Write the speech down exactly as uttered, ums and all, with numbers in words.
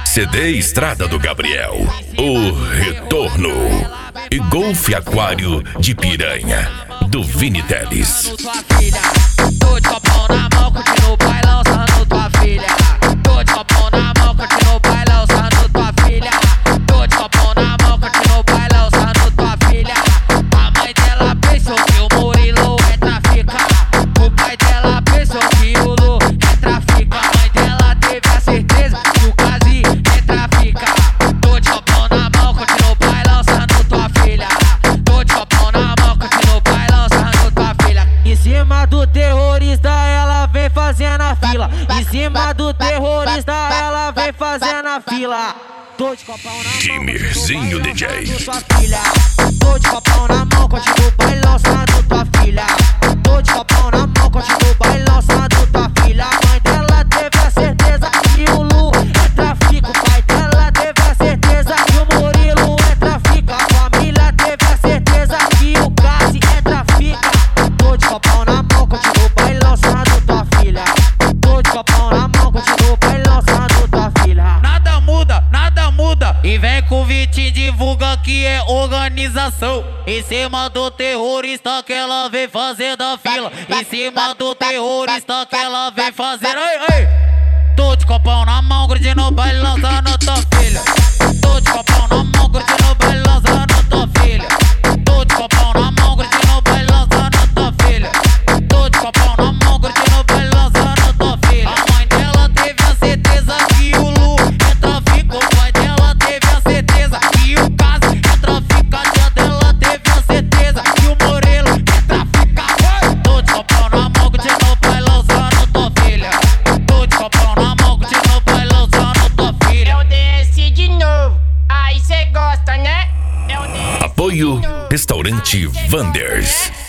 C D Estrada do Gabriel, O Retorno. E Golf Aquário de Piranha, do Vini Teles. Tô de copão na mão, continuo bailão, sarrando tua filha. Tô de copão na mão, continuo bailão, sarrando tua filha. Tô de copão na mão, continuo bailão, sarrando tua filha. A mãe dela pensou que o Murilo é traficar. O pai dela pensou que o Lu é traficar. A mãe dela teve a certeza que o Kazi é traficar. Tô de copão na mão, continuo bailão, sarrando tua filha. Tô de copão na mão, continuo bailão, sarrando tua filha. Em cima do terrorista ela vem fazendo a fila. Em cima do terrorista ela vem fazendo a fila. Tô de copão na mão, Timirzinho D J. tô de copão na mão, continuo bailão, sarrando tua filha. Tô de copão na mão, continuo bailão, sarrando tua filha. A mãe dela teve a certeza que o Lu é trafico. O pai dela teve a certeza que o Murilo é trafica. A família teve a certeza que o Kazi é trafica. Tô de copão na mão, continuo bailão, sarrando tua filha. Tô de copão na mão, continuo bailão, sarrando tua filha. Nada muda, nada muda. E vem com o Vitinho, divulga que é organização. Em cima do terrorista que ela vem fazendo a fila. Em cima do terrorista que ela vem fazendo. Ei, ei. Tô de copão na mão, curtindo bailão, sarrando tua filha. Tô de copão na mão, curtindo bailão, sarrando tua filha. Tô de copão na mão, curtindo bailão, sarrando tua filha. Tô de copão na mão, curtindo bailão, sarrando tua filha. A mãe dela teve a certeza que o Lu é trafico. O pai dela teve a certeza que o Kazi é trafica. A tia dela teve a certeza que o Murilo é trafica. Tô de copão na mão, curtindo bailão, sarrando tua filha. Tô de copão na mão, curtindo bailão, sarrando tua filha. Eu desci de novo, aí cê gosta, né? Eu desci Apoio Restaurante Wanders.